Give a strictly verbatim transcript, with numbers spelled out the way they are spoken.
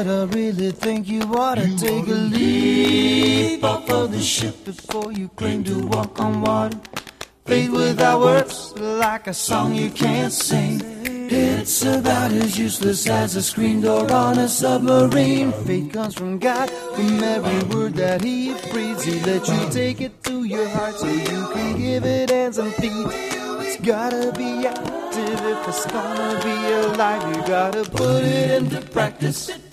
said, I really think you ought to take a leap off of the ship before you claim to walk on water. Faith without words, like a song you can't sing. It's about as useless as a screen door on a submarine. Faith comes from God, from every word that He breathes. He lets you take it to your heart so you can give it hands and feet. It's gotta be active if it's gonna be alive. You gotta put it into practice.